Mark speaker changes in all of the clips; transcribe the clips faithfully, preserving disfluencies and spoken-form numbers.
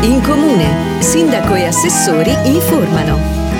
Speaker 1: In Comune, sindaco e assessori informano.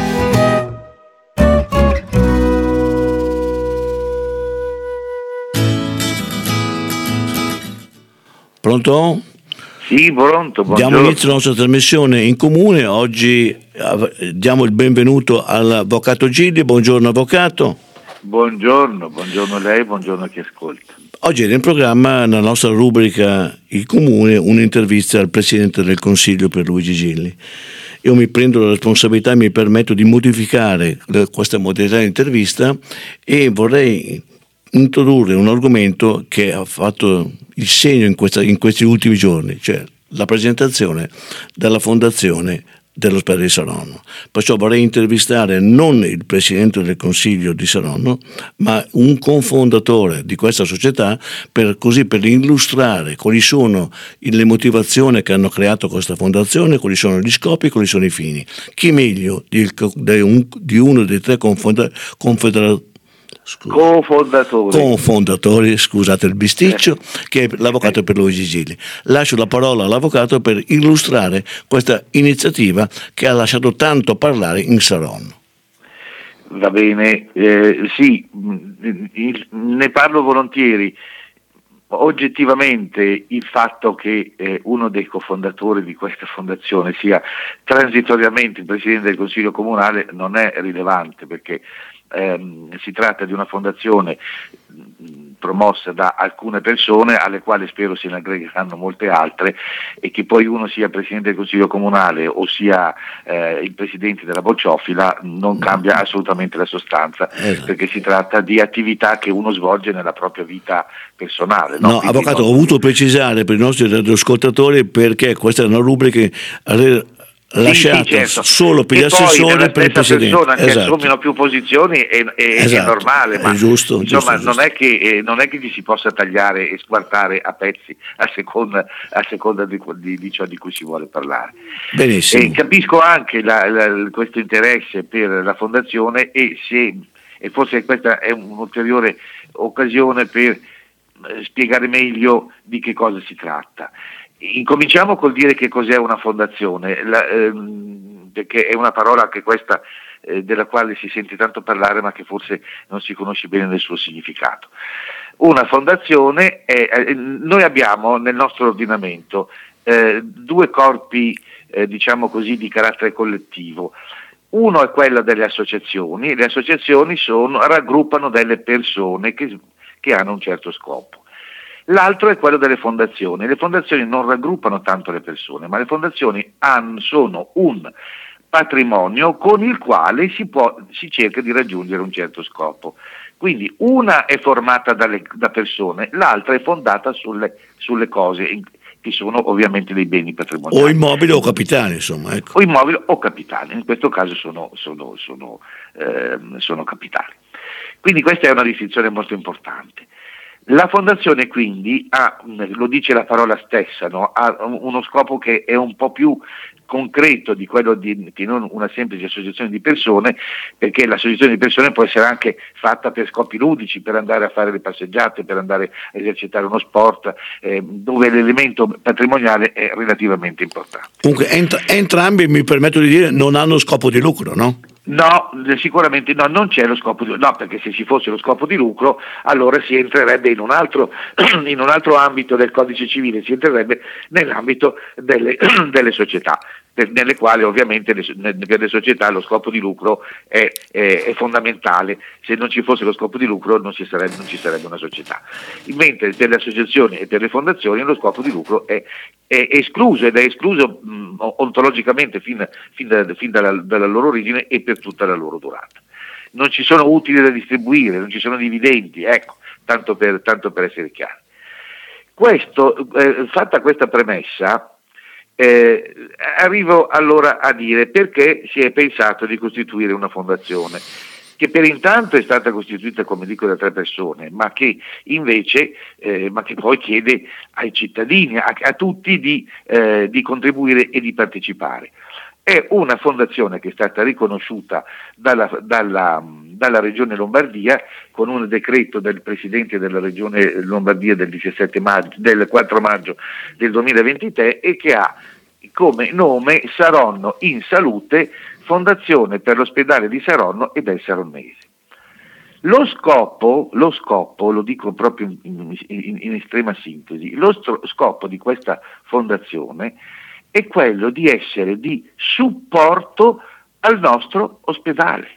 Speaker 2: Pronto?
Speaker 3: Sì, pronto. Buongiorno.
Speaker 2: Diamo inizio alla nostra trasmissione In Comune. Oggi diamo il benvenuto all'avvocato Gilli. Buongiorno avvocato.
Speaker 3: Buongiorno, buongiorno a lei, buongiorno a chi ascolta.
Speaker 2: Oggi era in programma nella nostra rubrica Il Comune un'intervista al Presidente del Consiglio Pierluigi Gilli. Io mi prendo la responsabilità e mi permetto di modificare questa modalità di intervista e vorrei introdurre un argomento che ha fatto il segno in, questa, in questi ultimi giorni, cioè la presentazione della fondazione dell'ospedale di Saronno. Perciò vorrei intervistare non il Presidente del Consiglio di Saronno, ma un cofondatore di questa società, per così per illustrare quali sono le motivazioni che hanno creato questa fondazione, quali sono gli scopi, quali sono i fini. Chi meglio di, di, un, di uno dei tre confederatori Scusa.
Speaker 3: Cofondatori.
Speaker 2: Cofondatori, scusate il bisticcio, che è l'avvocato Pierluigi Gilli. Lascio la parola all'avvocato per illustrare questa iniziativa che ha lasciato tanto parlare in Saronno.
Speaker 3: Va bene, eh, sì, ne parlo volentieri. Oggettivamente il fatto che eh, uno dei cofondatori di questa fondazione sia transitoriamente il Presidente del Consiglio Comunale non è rilevante, perché ehm, si tratta di una fondazione promossa da alcune persone, alle quali spero se ne aggregheranno molte altre, e che poi uno sia Presidente del Consiglio Comunale o sia eh, il Presidente della Bocciofila non cambia assolutamente la sostanza, esatto. Perché si tratta di attività che uno svolge nella propria vita personale. No,
Speaker 2: no avvocato,
Speaker 3: non...
Speaker 2: ho voluto precisare per i nostri radioascoltatori perché questa è una rubrica lasciata
Speaker 3: sì, sì, certo.
Speaker 2: solo per
Speaker 3: e
Speaker 2: gli assessori e per il Presidente.
Speaker 3: Persona che
Speaker 2: esatto.
Speaker 3: assumino più posizioni è, è,
Speaker 2: esatto.
Speaker 3: è normale, ma
Speaker 2: è giusto,
Speaker 3: insomma
Speaker 2: giusto,
Speaker 3: non,
Speaker 2: giusto.
Speaker 3: È che, eh, non è che ci si possa tagliare e squartare a pezzi a seconda, a seconda di, di, di ciò di cui si vuole parlare.
Speaker 2: Benissimo.
Speaker 3: E capisco anche la, la, questo interesse per la fondazione e, se, e forse questa è un'ulteriore occasione per eh, spiegare meglio di che cosa si tratta. Incominciamo col dire che cos'è una fondazione, la, ehm, perché è una parola anche questa eh, della quale si sente tanto parlare ma che forse non si conosce bene nel suo significato. Una fondazione è, eh, noi abbiamo nel nostro ordinamento eh, due corpi eh, diciamo così di carattere collettivo. Uno è quello delle associazioni, le associazioni sono, raggruppano delle persone che, che hanno un certo scopo. L'altro è quello delle fondazioni. Le fondazioni non raggruppano tanto le persone, ma le fondazioni hanno, sono un patrimonio con il quale si, può, si cerca di raggiungere un certo scopo. Quindi una è formata dalle, da persone, l'altra è fondata sulle, sulle cose, che sono ovviamente dei beni patrimoniali.
Speaker 2: O immobili o capitali, insomma. Ecco.
Speaker 3: O immobili o capitali, in questo caso sono, sono, sono, eh, sono capitali. Quindi questa è una distinzione molto importante. La fondazione quindi ha, lo dice la parola stessa, no? Ha uno scopo che è un po' più concreto di quello di che non una semplice associazione di persone, perché l'associazione di persone può essere anche fatta per scopi ludici, per andare a fare le passeggiate, per andare a esercitare uno sport, eh, dove l'elemento patrimoniale è relativamente importante.
Speaker 2: Comunque ent- entrambi, mi permetto di dire, non hanno scopo di lucro, no?
Speaker 3: No, sicuramente no, non c'è lo scopo di lucro, no, perché se ci fosse lo scopo di lucro allora si entrerebbe in un altro, in un altro ambito del codice civile, si entrerebbe nell'ambito delle, delle società, per, nelle quali ovviamente le, per le società lo scopo di lucro è, è, è fondamentale. Se non ci fosse lo scopo di lucro non ci sarebbe, non ci sarebbe una società. Mentre per le associazioni e per le fondazioni lo scopo di lucro è è escluso ed è escluso mh, ontologicamente fin, fin, da, fin dalla, dalla loro origine e per tutta la loro durata. Non ci sono utili da distribuire, non ci sono dividendi, ecco, tanto per, tanto per essere chiari. Questo, eh, fatta questa premessa, eh, arrivo allora a dire perché si è pensato di costituire una fondazione, che per intanto è stata costituita, come dico, da tre persone, ma che invece, eh, ma che poi chiede ai cittadini, a, a tutti di, eh, di contribuire e di partecipare. È una fondazione che è stata riconosciuta dalla, dalla, dalla Regione Lombardia con un decreto del Presidente della Regione Lombardia del diciassette maggio, del quattro maggio del duemilaventitré, e che ha come nome Saronno in Salute, Fondazione per l'ospedale di Saronno e del Saronnese. Lo scopo, lo scopo, lo dico proprio in, in, in estrema sintesi, lo stro- scopo di questa fondazione è quello di essere di supporto al nostro ospedale.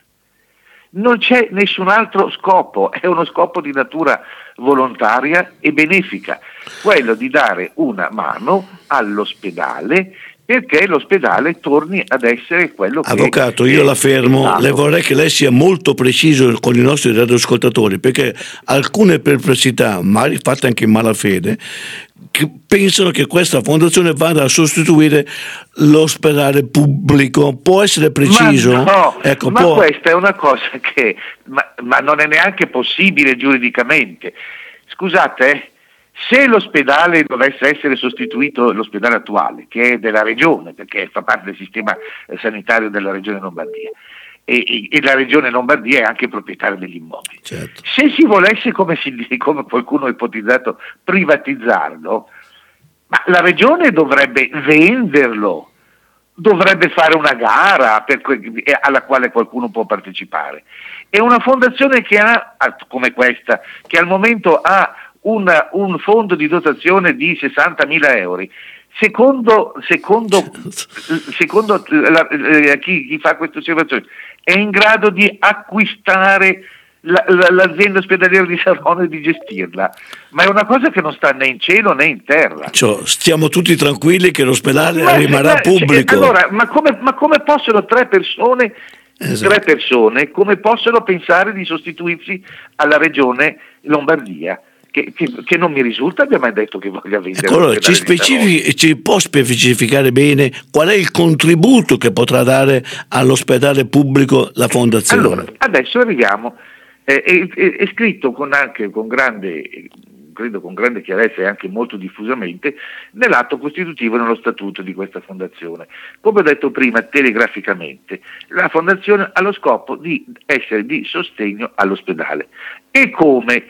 Speaker 3: Non c'è nessun altro scopo, è uno scopo di natura volontaria e benefica, quello di dare una mano all'ospedale perché l'ospedale torni ad essere quello che
Speaker 2: Avvocato,
Speaker 3: è,
Speaker 2: io la fermo,
Speaker 3: stato.
Speaker 2: Le vorrei che lei sia molto preciso con i nostri radioascoltatori, perché alcune perplessità, magari fatte anche in malafede, che pensano che questa fondazione vada a sostituire l'ospedale pubblico. Può essere preciso?
Speaker 3: Ma no,
Speaker 2: ecco,
Speaker 3: ma
Speaker 2: può...
Speaker 3: questa è una cosa che ma, ma non è neanche possibile giuridicamente. Scusate, eh, se l'ospedale dovesse essere sostituito, l'ospedale attuale, che è della regione, perché fa parte del sistema sanitario della regione Lombardia, e, e, e la regione Lombardia è anche proprietaria degli immobili.
Speaker 2: Certo.
Speaker 3: Se si volesse, come, si, come qualcuno ha ipotizzato, privatizzarlo, ma la regione dovrebbe venderlo, dovrebbe fare una gara per que- alla quale qualcuno può partecipare. È una fondazione che ha, come questa, che al momento ha una, un fondo di dotazione di sessantamila euro. Secondo, secondo, secondo la, eh, chi, chi fa queste osservazioni, è in grado di acquistare la, la, l'azienda ospedaliera di Saronno e di gestirla, ma è una cosa che non sta né in cielo né in terra.
Speaker 2: Cioè, stiamo tutti tranquilli che l'ospedale
Speaker 3: Ma,
Speaker 2: rimarrà
Speaker 3: ma,
Speaker 2: pubblico.
Speaker 3: Allora, ma come, ma come possono tre persone, esatto. tre persone, come possono pensare di sostituirsi alla regione Lombardia? Che, che, che non mi risulta abbia mai detto che voglia vendere.
Speaker 2: Ecco, allora, ci, specifici, ci può specificare bene qual è il contributo che potrà dare all'ospedale pubblico la fondazione?
Speaker 3: Allora, adesso arriviamo, eh, è, è, è scritto con anche con grande, credo con grande chiarezza e anche molto diffusamente nell'atto costitutivo e nello statuto di questa fondazione. Come ho detto prima telegraficamente, la fondazione ha lo scopo di essere di sostegno all'ospedale. E come?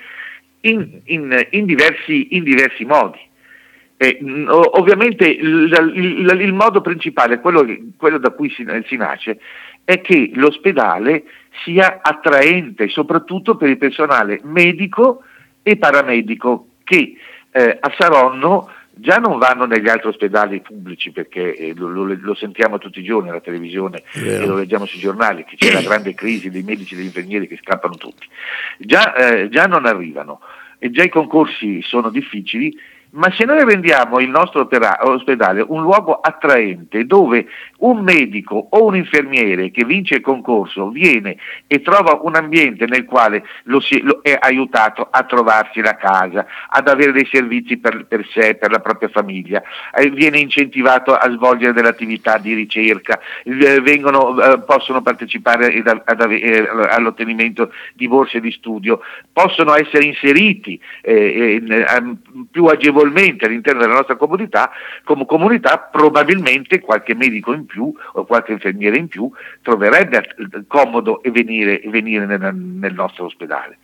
Speaker 3: In, in, in, diversi, in diversi modi. Eh, ovviamente il, il, il modo principale, quello, quello da cui si, si nasce, è che l'ospedale sia attraente soprattutto per il personale medico e paramedico che eh, a Saronno già non vanno negli altri ospedali pubblici, perché eh, lo, lo, lo sentiamo tutti i giorni alla televisione e lo leggiamo sui giornali che c'è la grande crisi dei medici e degli infermieri che scappano tutti. Già, eh, già non arrivano e già i concorsi sono difficili, ma se noi rendiamo il nostro opera- ospedale un luogo attraente dove un medico o un infermiere che vince il concorso viene e trova un ambiente nel quale lo, si, lo è aiutato a trovarsi la casa, ad avere dei servizi per, per sé, per la propria famiglia, eh, viene incentivato a svolgere delle attività di ricerca, eh, vengono, eh, possono partecipare ed, ad, ad, eh, all'ottenimento di borse di studio, possono essere inseriti eh, eh, più agevolmente all'interno della nostra comunità, come comunità probabilmente qualche medico in più o qualche infermiere in più troverebbe comodo e venire, venire nel, nel nostro ospedale.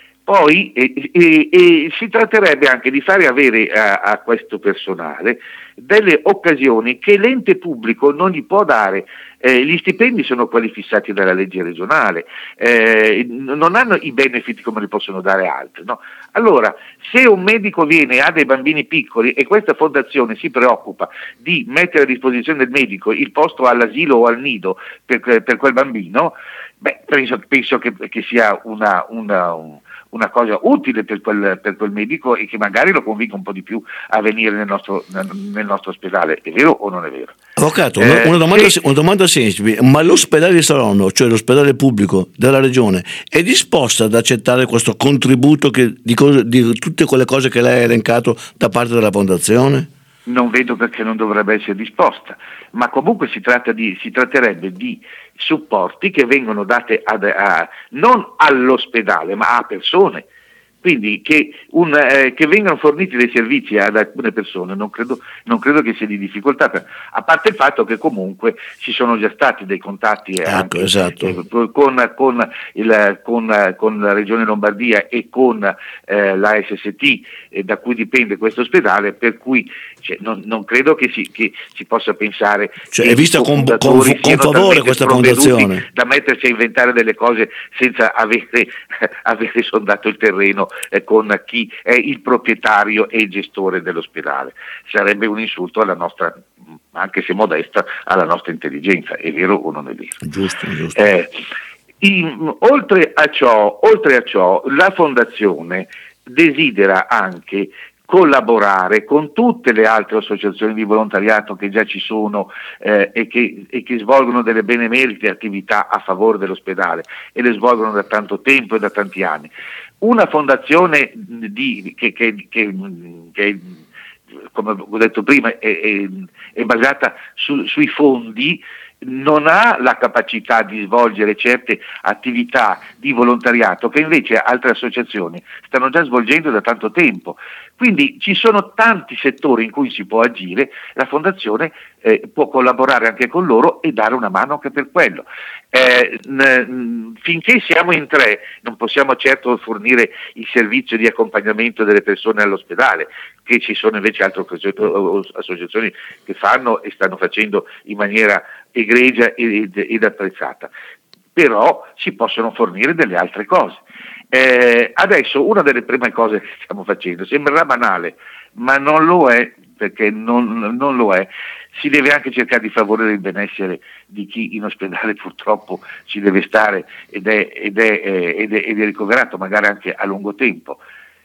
Speaker 3: Poi eh, eh, eh, si tratterebbe anche di fare avere a, a questo personale delle occasioni che l'ente pubblico non gli può dare. Eh, gli stipendi sono quelli fissati dalla legge regionale, eh, non hanno i benefit come li possono dare altri, no? Allora, se un medico viene e ha dei bambini piccoli e questa fondazione si preoccupa di mettere a disposizione del medico il posto all'asilo o al nido per, per quel bambino, beh, penso, penso che, che sia una, una, un, una cosa utile per quel, per quel medico e che magari lo convinca un po' di più a venire nel nostro, nel nostro ospedale. È vero o non è vero?
Speaker 2: Avvocato,
Speaker 3: eh,
Speaker 2: una, domanda,
Speaker 3: se...
Speaker 2: una domanda semplice, ma l'ospedale di Saronno, cioè l'ospedale pubblico della regione, è disposta ad accettare questo contributo che, di, cose, di tutte quelle cose che lei ha elencato da parte della fondazione?
Speaker 3: Non vedo perché non dovrebbe essere disposta, ma comunque si, tratta di, si tratterebbe di supporti che vengono date ad, a, non all'ospedale ma a persone, Quindi che, un, eh, che vengano forniti dei servizi ad alcune persone non credo, non credo che sia di difficoltà, per, a parte il fatto che comunque ci sono già stati dei contatti eh,
Speaker 2: ecco,
Speaker 3: anche,
Speaker 2: esatto.
Speaker 3: eh, con, con, il, con, con la Regione Lombardia e con eh, l'A S S T eh, da cui dipende questo ospedale, per cui cioè, non, non credo che si, che si possa pensare
Speaker 2: cioè,
Speaker 3: che
Speaker 2: è vista
Speaker 3: i
Speaker 2: con, con,
Speaker 3: cofondatori
Speaker 2: con
Speaker 3: siano
Speaker 2: favore
Speaker 3: talmente
Speaker 2: questa
Speaker 3: sprovveduti
Speaker 2: fondazione
Speaker 3: da mettersi a inventare delle cose senza avere, avere sondato il terreno eh, con chi è il proprietario e il gestore dell'ospedale. Sarebbe un insulto alla nostra, anche se modesta, alla nostra intelligenza, è vero o non è vero?
Speaker 2: Giusto, giusto.
Speaker 3: Eh, in, oltre a ciò, oltre a ciò, la fondazione desidera anche collaborare con tutte le altre associazioni di volontariato che già ci sono eh, e, che, e che svolgono delle benemerite attività a favore dell'ospedale, e le svolgono da tanto tempo e da tanti anni. Una fondazione di, che, che, che, che, come ho detto prima, è, è, è basata su, sui fondi, non ha la capacità di svolgere certe attività di volontariato che invece altre associazioni stanno già svolgendo da tanto tempo. Quindi ci sono tanti settori in cui si può agire, la Fondazione eh, può collaborare anche con loro e dare una mano anche per quello. Eh, n- finché siamo in tre non possiamo certo fornire il servizio di accompagnamento delle persone all'ospedale, che ci sono invece altre associazioni che fanno e stanno facendo in maniera egregia ed, ed apprezzata, però si possono fornire delle altre cose. Eh, adesso una delle prime cose che stiamo facendo sembrerà banale, ma non lo è, perché non, non lo è. Si deve anche cercare di favorire il benessere di chi in ospedale purtroppo ci deve stare ed è, ed è, eh, ed è, ed è ricoverato magari anche a lungo tempo.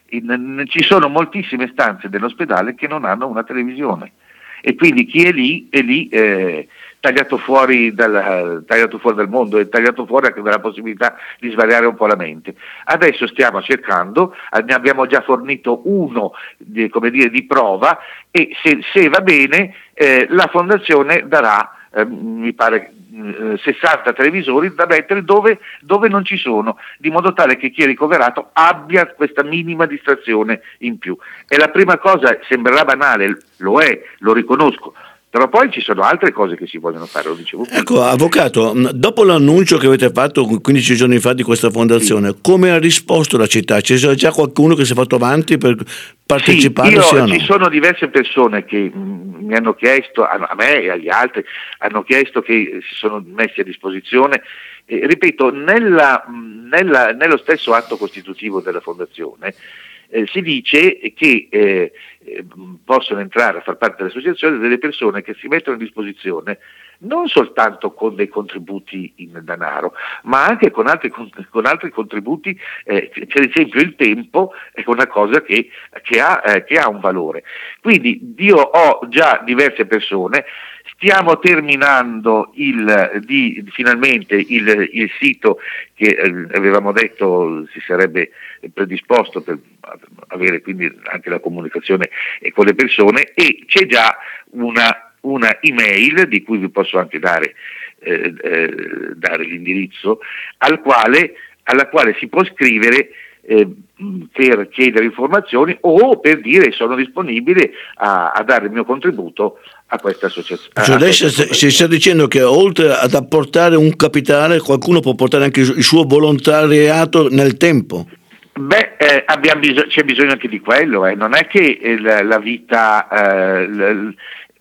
Speaker 3: In, ci sono moltissime stanze dell'ospedale che non hanno una televisione, e quindi chi è lì è lì eh, tagliato fuori dal, tagliato fuori dal mondo, e tagliato fuori anche dalla possibilità di svariare un po' la mente. Adesso stiamo cercando, ne abbiamo già fornito uno di, come dire, di prova, e se, se va bene eh, la Fondazione darà eh, mi pare eh, sessanta televisori da mettere dove, dove non ci sono, di modo tale che chi è ricoverato abbia questa minima distrazione in più. E la prima cosa sembrerà banale, lo è, lo riconosco, però poi ci sono altre cose che si vogliono fare, lo dicevo prima.
Speaker 2: Ecco, avvocato, dopo l'annuncio che avete fatto quindici giorni fa di questa fondazione, sì, come ha risposto la città? C'è già qualcuno che si è fatto avanti per partecipare?
Speaker 3: Sì, io,
Speaker 2: sì o no?
Speaker 3: Ci sono diverse persone che mh, mi hanno chiesto, a, a me e agli altri, hanno chiesto, che si sono messi a disposizione. Eh, ripeto, nella, nella, nello stesso atto costitutivo della fondazione Eh, si dice che eh, eh, possono entrare a far parte dell'associazione delle persone che si mettono a disposizione non soltanto con dei contributi in denaro, ma anche con altri, con altri contributi, eh, per esempio il tempo è una cosa che, che, ha, eh, che ha un valore. Quindi io ho già diverse persone. Stiamo terminando il, di, finalmente il, il sito che eh, avevamo detto si sarebbe predisposto per avere quindi anche la comunicazione con le persone, e c'è già una, una email di cui vi posso anche dare, eh, eh, dare l'indirizzo, al quale, alla quale si può scrivere Eh, per chiedere informazioni o per dire sono disponibile a, a dare il mio contributo a questa associazione.
Speaker 2: Cioè adesso si sta dicendo che oltre ad apportare un capitale, qualcuno può portare anche il suo volontariato nel tempo? Beh,
Speaker 3: eh, abbiamo bisog- c'è bisogno anche di quello, eh. Non è che eh, la, la vita eh, l- l-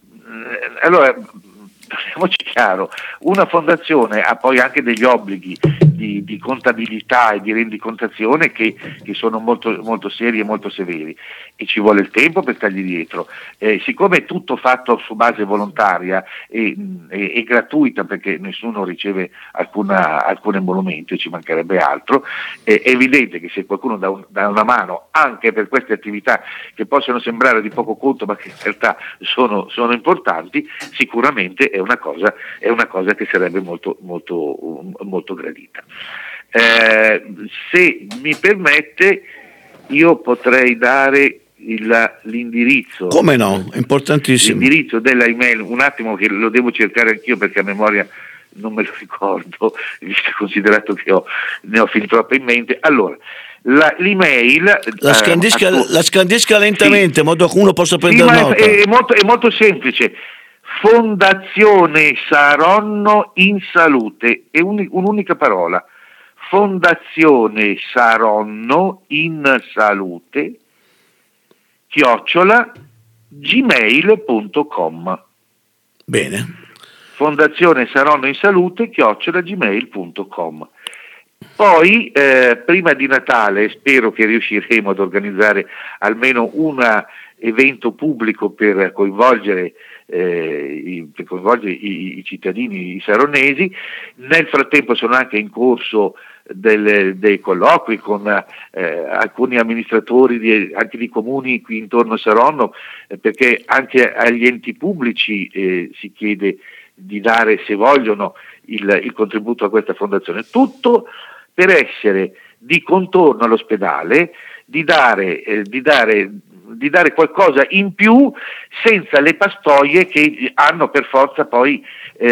Speaker 3: allora parliamoci chiaro, una fondazione ha poi anche degli obblighi di, di contabilità e di rendicontazione che, che sono molto, molto seri e molto severi, e ci vuole il tempo per stargli dietro. Eh, siccome è tutto fatto su base volontaria e, e, e gratuita, perché nessuno riceve alcuna, alcun emolumento, ci mancherebbe altro, eh, è evidente che se qualcuno dà, un, dà una mano anche per queste attività che possono sembrare di poco conto ma che in realtà sono, sono importanti, sicuramente è una cosa, è una cosa che sarebbe molto, molto, molto gradita. Eh, se mi permette, io potrei dare il, l'indirizzo.
Speaker 2: Come no? Importantissimo.
Speaker 3: L'indirizzo della email, un attimo che lo devo cercare anch'io perché a memoria non me lo ricordo, visto considerato che ho, ne ho fin troppo in mente. Allora, La, l'email
Speaker 2: la scandisca,
Speaker 3: eh,
Speaker 2: la scandisca lentamente, sì, in modo che uno possa
Speaker 3: sì,
Speaker 2: prendere nota.
Speaker 3: È, è, molto, è molto semplice. Fondazione Saronno in Salute, è un, un'unica parola. Fondazione Saronno in Salute chiocciola gmail punto com.
Speaker 2: Bene.
Speaker 3: Fondazione Saronno in Salute chiocciola gmail punto com. Poi eh, prima di Natale spero che riusciremo ad organizzare almeno un evento pubblico per coinvolgere, eh, i, per coinvolgere i, i cittadini i saronesi. Nel frattempo sono anche in corso del, dei colloqui con eh, alcuni amministratori di, anche di comuni qui intorno a Saronno, eh, perché anche agli enti pubblici eh, si chiede di dare, se vogliono, il, il contributo a questa fondazione. Tutto per essere di contorno all'ospedale, di dare, eh, di dare, di dare qualcosa in più senza le pastoie che hanno per forza poi,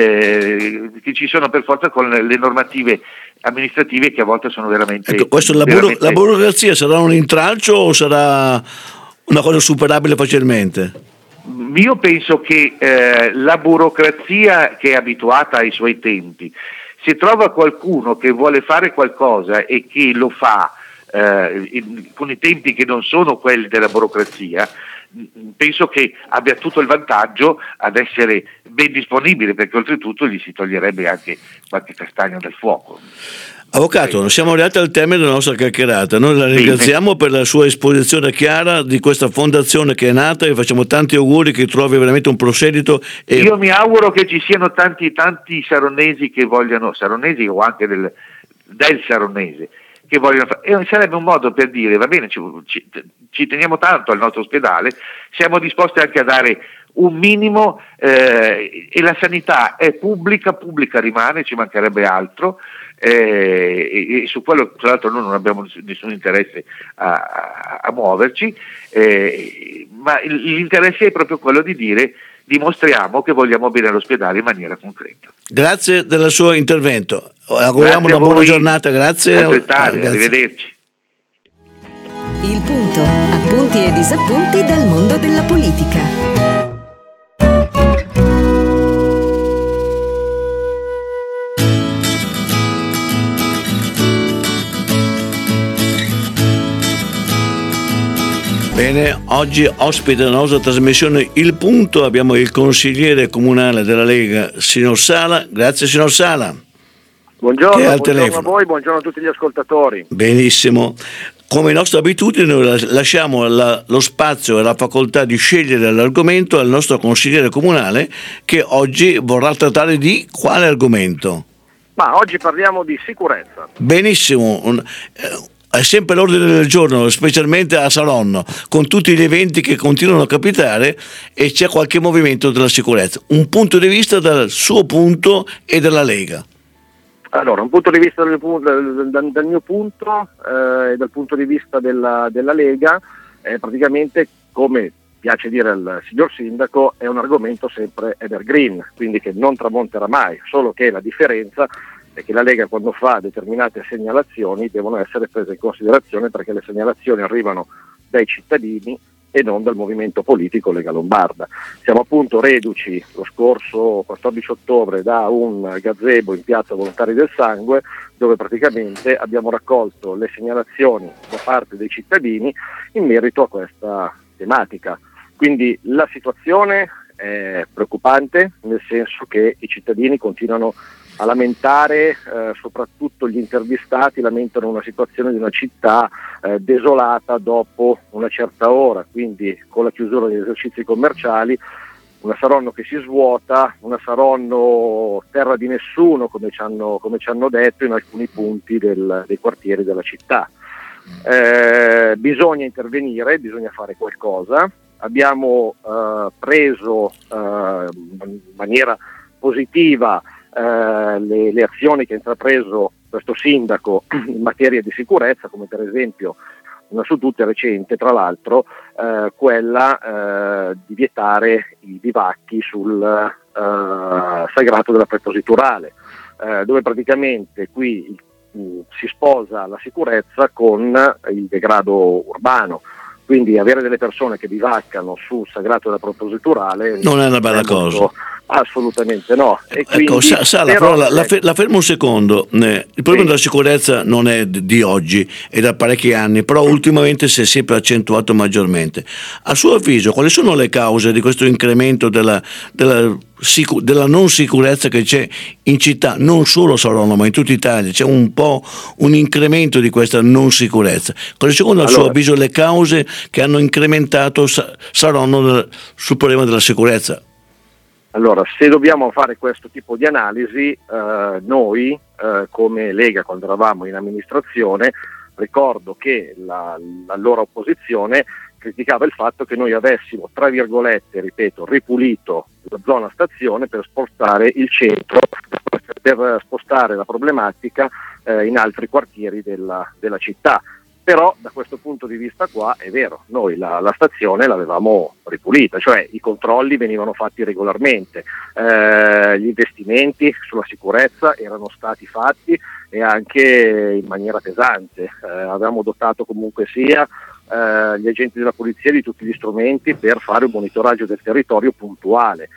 Speaker 3: eh, che ci sono per forza con le normative amministrative che a volte sono veramente...
Speaker 2: Ecco, questo, la,
Speaker 3: veramente...
Speaker 2: buro, la burocrazia sarà un intralcio o sarà una cosa superabile facilmente?
Speaker 3: Io penso che eh, la burocrazia, che è abituata ai suoi tempi, se trova qualcuno che vuole fare qualcosa e che lo fa eh, in, con i tempi che non sono quelli della burocrazia, penso che abbia tutto il vantaggio ad essere ben disponibile, perché oltretutto gli si toglierebbe anche qualche castagno dal fuoco.
Speaker 2: Avvocato, siamo arrivati al termine della nostra chiacchierata. Noi la ringraziamo per la sua esposizione chiara di questa fondazione che è nata e facciamo tanti auguri che trovi veramente un proselito. E...
Speaker 3: Io mi auguro che ci siano tanti tanti saronesi che vogliano, saronesi o anche del, del saronese, che vogliono fare. E sarebbe un modo per dire, va bene, ci, ci, ci teniamo tanto al nostro ospedale, siamo disposti anche a dare un minimo eh, e la sanità è pubblica, pubblica rimane, ci mancherebbe altro. Eh, e, e su quello tra l'altro noi non abbiamo nessun interesse a, a, a muoverci, eh, ma l'interesse è proprio quello di dire: dimostriamo che vogliamo bene all'ospedale in maniera concreta.
Speaker 2: Grazie del suo intervento, auguriamo una buona giornata. Grazie,
Speaker 3: grazie. Arrivederci.
Speaker 1: Il punto, appunti e disappunti dal mondo della politica.
Speaker 2: Bene, oggi ospite della nostra trasmissione Il Punto abbiamo il consigliere comunale della Lega, signor Sala. Grazie signor Sala.
Speaker 4: Buongiorno, buongiorno a voi, buongiorno a tutti gli ascoltatori.
Speaker 2: Benissimo. Come nostra abitudine noi lasciamo la, lo spazio e la facoltà di scegliere l'argomento al nostro consigliere comunale, che oggi vorrà trattare di quale argomento?
Speaker 4: Ma oggi parliamo di sicurezza.
Speaker 2: Benissimo. Un, eh, è sempre l'ordine del giorno, specialmente a Saronno, con tutti gli eventi che continuano a capitare, e c'è qualche movimento della sicurezza. Un punto di vista dal suo punto e della Lega.
Speaker 4: Allora, un punto di vista dal, dal, dal mio punto e eh, dal punto di vista della, della Lega, eh, praticamente, come piace dire al signor Sindaco, è un argomento sempre evergreen, quindi che non tramonterà mai, solo che la differenza è che la Lega, quando fa determinate segnalazioni, devono essere prese in considerazione, perché le segnalazioni arrivano dai cittadini e non dal movimento politico Lega Lombarda. Siamo appunto reduci lo scorso quattordici ottobre da un gazebo in piazza Volontari del Sangue, dove praticamente abbiamo raccolto le segnalazioni da parte dei cittadini in merito a questa tematica. Quindi la situazione è preoccupante, nel senso che i cittadini continuano a lamentare, eh, soprattutto gli intervistati lamentano una situazione di una città eh, desolata dopo una certa ora, quindi con la chiusura degli esercizi commerciali, una Saronno che si svuota, una Saronno terra di nessuno, come ci hanno, come ci hanno detto in alcuni punti del, dei quartieri della città. Eh, bisogna intervenire, bisogna fare qualcosa. Abbiamo eh, preso eh, in maniera positiva Uh, le, le azioni che ha intrapreso questo sindaco in materia di sicurezza, come per esempio una su tutte recente, tra l'altro, uh, quella uh, di vietare i bivacchi sul uh, sagrato della prepositurale, uh, dove praticamente qui il mh, si sposa la sicurezza con il degrado urbano. Quindi avere delle persone che bivaccano sul sagrato della propositurale
Speaker 2: non è una bella
Speaker 4: molto,
Speaker 2: cosa.
Speaker 4: Assolutamente no. E
Speaker 2: ecco,
Speaker 4: quindi,
Speaker 2: Sa- Sala,
Speaker 4: però,
Speaker 2: però la, la,
Speaker 4: ecco,
Speaker 2: fe- la fermo un secondo. Eh, il problema
Speaker 4: sì.
Speaker 2: della sicurezza non è d- di oggi, è da parecchi anni, però ultimamente si è sempre accentuato maggiormente. A suo avviso, quali sono le cause di questo incremento della, della, sicu- della non sicurezza che c'è in città, non solo a Saronno, ma in tutta Italia? C'è un po' un incremento di questa non sicurezza. Quali sono, a suo
Speaker 4: Allora,
Speaker 2: avviso, le cause che hanno incrementato Sa- Saronno nel- sul problema della sicurezza?
Speaker 4: Allora, se dobbiamo fare questo tipo di analisi, eh, noi eh, come Lega, quando eravamo in amministrazione, ricordo che la, l'allora opposizione criticava il fatto che noi avessimo, tra virgolette, ripeto, ripulito la zona stazione per spostare il centro, per spostare la problematica eh, in altri quartieri della, della città. Però da questo punto di vista qua è vero, noi la, la stazione l'avevamo ripulita, cioè i controlli venivano fatti regolarmente, eh, gli investimenti sulla sicurezza erano stati fatti e anche in maniera pesante. Eh, avevamo dotato comunque sia eh, gli agenti della polizia di tutti gli strumenti per fare un monitoraggio del territorio puntuale.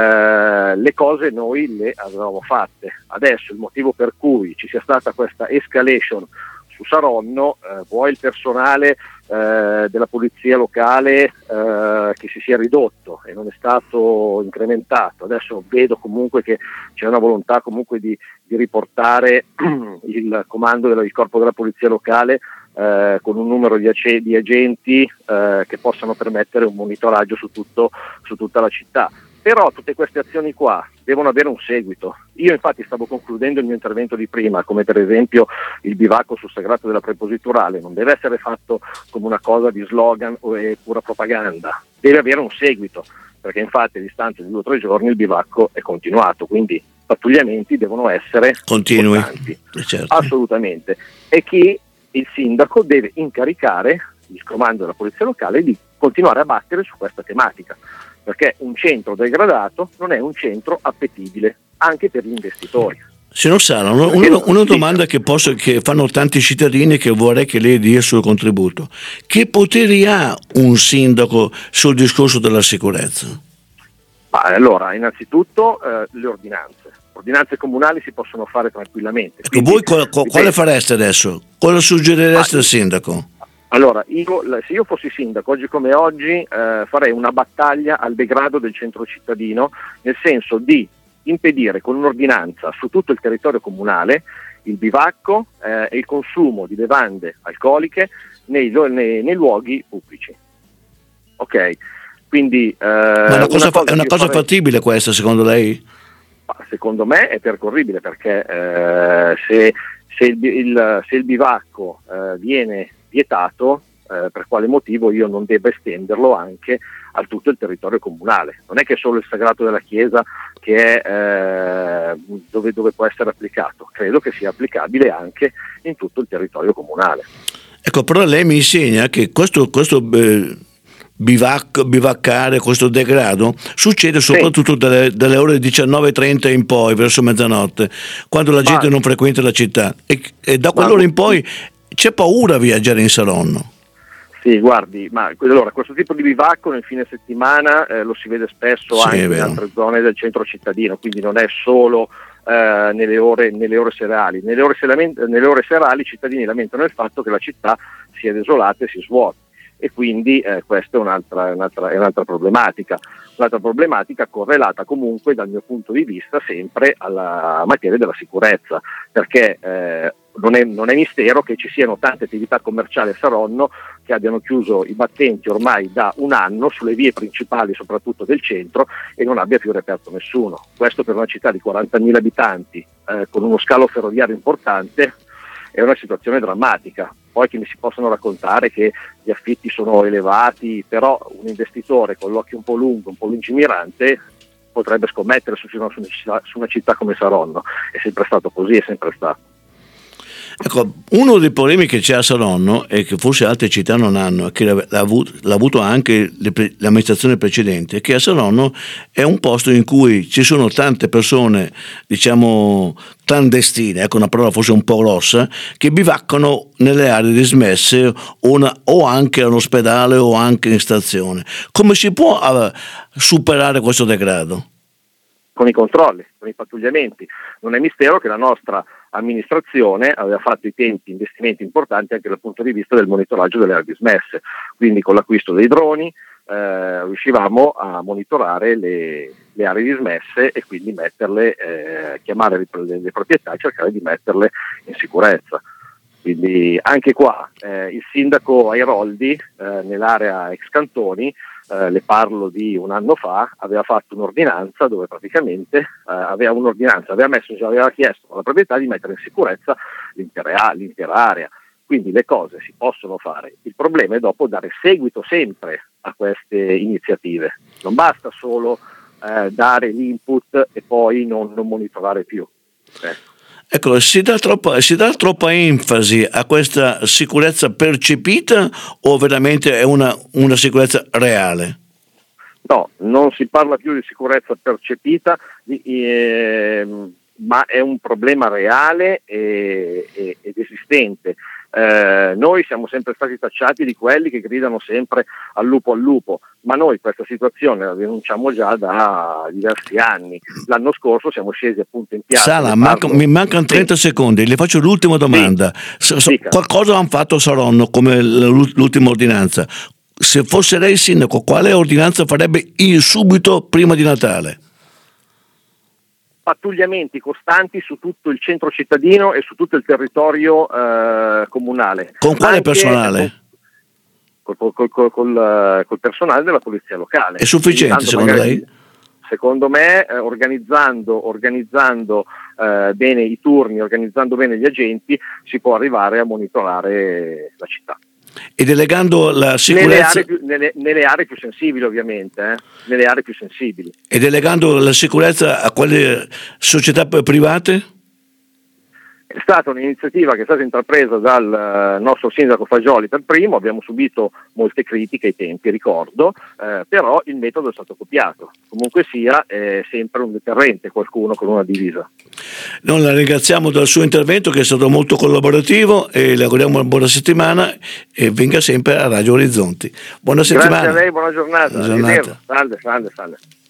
Speaker 4: Eh, le cose noi le avevamo fatte. Adesso il motivo per cui ci sia stata questa escalation su Saronno, eh, vuoi il personale eh, della polizia locale eh, che si sia ridotto e non è stato incrementato. Adesso vedo comunque che c'è una volontà comunque di, di riportare il comando del corpo della polizia locale eh, con un numero di, ace- di agenti eh, che possano permettere un monitoraggio su, tutto, su tutta la città. Però tutte queste azioni qua devono avere un seguito. Io infatti stavo concludendo il mio intervento di prima, come per esempio il bivacco sul sagrato della prepositurale, non deve essere fatto come una cosa di slogan o è pura propaganda, deve avere un seguito, perché infatti a distanza di due o tre giorni il bivacco è continuato, quindi pattugliamenti devono essere
Speaker 2: continui,
Speaker 4: costanti.
Speaker 2: certo.
Speaker 4: Assolutamente. E che il sindaco deve incaricare il comando della polizia locale di continuare a battere su questa tematica, perché un centro degradato non è un centro appetibile anche per gli investitori.
Speaker 2: Signor Sala, una, una, una domanda che, posso, che fanno tanti cittadini che vorrei che lei dia il suo contributo. Che poteri ha un sindaco sul discorso della sicurezza?
Speaker 4: Ah, allora, innanzitutto eh, le ordinanze. Ordinanze comunali si possono fare tranquillamente.
Speaker 2: Ecco,
Speaker 4: Quindi,
Speaker 2: voi qual, qual, quale fareste adesso? Cosa suggerireste al sindaco?
Speaker 4: Allora, io, se io fossi sindaco oggi come oggi eh, farei una battaglia al degrado del centro cittadino, nel senso di impedire con un'ordinanza su tutto il territorio comunale il bivacco eh, e il consumo di bevande alcoliche nei, nei, nei luoghi pubblici. Ok? Quindi, eh,
Speaker 2: Ma una cosa, una cosa è una cosa
Speaker 4: farei...
Speaker 2: fattibile questa, secondo lei?
Speaker 4: Secondo me è percorribile, perché eh, se, se, il, il, se il bivacco eh, viene vietato, eh, per quale motivo io non debba estenderlo anche a tutto il territorio comunale? Non è che solo il sagrato della chiesa che è eh, dove, dove può essere applicato, credo che sia applicabile anche in tutto il territorio comunale.
Speaker 2: Ecco, però lei mi insegna che questo, questo eh, bivac, bivaccare, questo degrado succede soprattutto sì. dalle, dalle ore diciannove e trenta in poi, verso mezzanotte, quando la gente ma, non frequenta la città, e, e da quell'ora in poi c'è paura a viaggiare in Saronno.
Speaker 4: Sì, guardi, ma allora, questo tipo di bivacco nel fine settimana eh, lo si vede spesso sì, anche in altre zone del centro cittadino, quindi non è solo eh, nelle, ore, nelle ore serali. Nelle ore, nelle ore serali i cittadini lamentano il fatto che la città sia desolata e si svuoti, e quindi eh, questa è un'altra, un'altra, è un'altra problematica. Un'altra problematica correlata comunque dal mio punto di vista sempre alla materia della sicurezza, perché eh, non, è, non è mistero che ci siano tante attività commerciali a Saronno che abbiano chiuso i battenti ormai da un anno sulle vie principali, soprattutto del centro, e non abbia più reperto nessuno. Questo per una città di quarantamila abitanti eh, con uno scalo ferroviario importante è una situazione drammatica. Poi che mi si possono raccontare che gli affitti sono elevati, però un investitore con l'occhio un po' lungo, un po' lungimirante, potrebbe scommettere su una, su una città come Saronno. È sempre stato così, è sempre stato.
Speaker 2: Ecco, uno dei problemi che c'è a Saronno e che forse altre città non hanno, e che l'ha, l'ha, avuto, l'ha avuto anche le, l'amministrazione precedente, è che a Saronno è un posto in cui ci sono tante persone, diciamo, clandestine, ecco una parola forse un po' grossa, che bivaccano nelle aree dismesse o, una, o anche all'ospedale o anche in stazione. Come si può uh, superare questo degrado?
Speaker 4: Con i controlli, con i pattugliamenti. Non è mistero che la nostra amministrazione aveva fatto i tempi investimenti importanti anche dal punto di vista del monitoraggio delle aree dismesse, quindi con l'acquisto dei droni eh, riuscivamo a monitorare le, le aree dismesse e quindi metterle, eh, chiamare le, le proprietà e cercare di metterle in sicurezza. Quindi anche qua eh, il sindaco Airoldi eh, nell'area ex Cantoni, eh, le parlo di un anno fa, aveva fatto un'ordinanza dove praticamente eh, aveva un'ordinanza, aveva, messo, aveva chiesto alla proprietà di mettere in sicurezza l'intera, l'intera area. Quindi le cose si possono fare, il problema è dopo dare seguito sempre a queste iniziative, non basta solo eh, dare l'input e poi non, non monitorare più. Eh.
Speaker 2: Ecco, si dà, troppa, si dà troppa enfasi a questa sicurezza percepita o veramente è una, una sicurezza reale?
Speaker 4: No, non si parla più di sicurezza percepita, di, eh, ma è un problema reale e, e, ed esistente. Eh, noi siamo sempre stati tacciati di quelli che gridano sempre al lupo al lupo, ma noi questa situazione la denunciamo già da diversi anni. L'anno scorso siamo scesi appunto in piazza.
Speaker 2: Sala, manca, mi mancano trenta sì. secondi, le faccio l'ultima domanda. Sì. So, qualcosa hanno fatto a Saronno come l'ultima ordinanza? Se fosse lei sindaco, quale ordinanza farebbe in subito prima di Natale?
Speaker 4: Pattugliamenti costanti su tutto il centro cittadino e su tutto il territorio eh, comunale.
Speaker 2: Con quale Anche, personale?
Speaker 4: Col, col, col, col, col, col personale della polizia locale.
Speaker 2: È sufficiente secondo magari, lei?
Speaker 4: Secondo me eh, organizzando, organizzando eh, bene i turni, organizzando bene gli agenti si può arrivare a monitorare la città.
Speaker 2: E delegando la sicurezza
Speaker 4: nelle aree più, nelle, nelle aree più sensibili ovviamente, eh? nelle aree più sensibili.
Speaker 2: E delegando la sicurezza a quelle società private?
Speaker 4: È stata un'iniziativa che è stata intrapresa dal nostro sindaco Fagioli per primo, abbiamo subito molte critiche ai tempi, ricordo, eh, però il metodo è stato copiato. Comunque sia, è sempre un deterrente qualcuno con una divisa.
Speaker 2: Noi la ringraziamo del suo intervento che è stato molto collaborativo e le auguriamo una buona settimana e venga sempre a Radio Orizzonti. Buona settimana.
Speaker 4: Grazie a lei, buona giornata.
Speaker 2: Buona giornata.
Speaker 4: Salve, salve, salve.